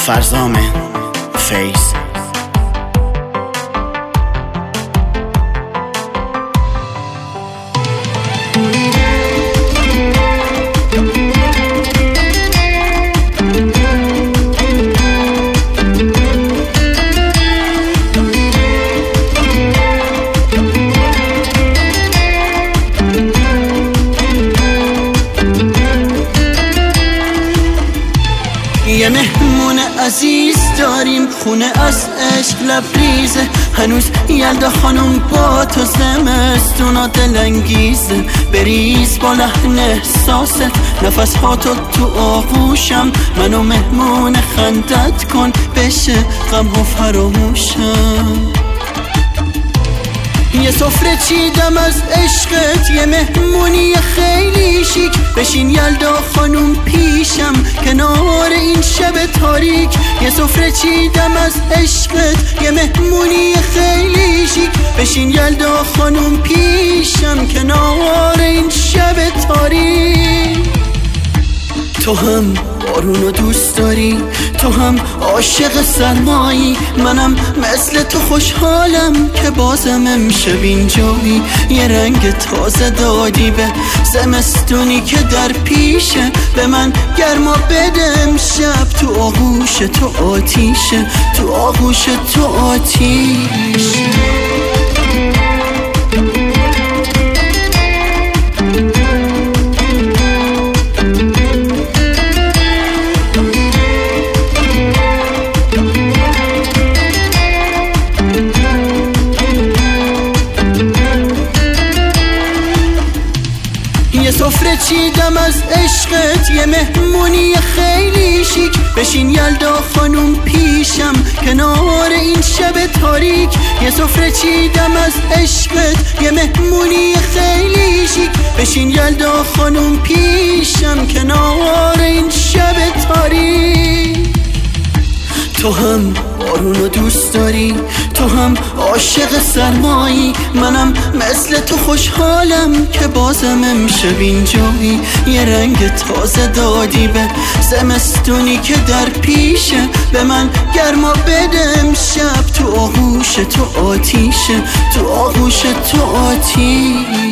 فرزام فیض. یه مهمون عزیز داریم، خونه از عشق لبریزه، هنوز یلدا خانم با تو زمستونا دلانگیزه. بریز با لحن احساست، نفس ها تو آغوشم، منو مهمون خندت کن، بشه غم ها فراموشم. یه سفره چیدم از عشقت، یه مهمونی خیلی شیک، بشین یلدا خانوم پیشم کنار این شب تاریک. یه سفره چیدم از عشقت، یه مهمونی خیلی شیک، بشین یلدا خانوم پیشم کنار این شب تاریک. تو هم بارونو دوست داری، تو هم عاشق سرمایی، منم مثل تو خوشحالم که بازم امشب اینجایی. یه رنگ تازه دادی به زمستونی که در پیشه، به من گرما بده امشب، تو آغوش تو آتیشه، تو آغوش تو آتیشه. یه سفره چیدم از عشقت، یه مهمونی خیلی شیک، بشین یلدا خانوم پیشم کنار این شب تاریک. یه سفره چیدم از عشقت، یه مهمونی خیلی شیک، بشین یلدا خانوم پیشم کنار این شب تاریک. تو هم بارونو دوست داری، تو هم عاشق سرمایی، منم مثل تو خوشحالم که بازم امشب اینجایی. یه رنگ تازه دادی به زمستونی که در پیشه، به من گرما بده امشب، تو آغوش تو آتیشه، تو آغوش تو آتیشه.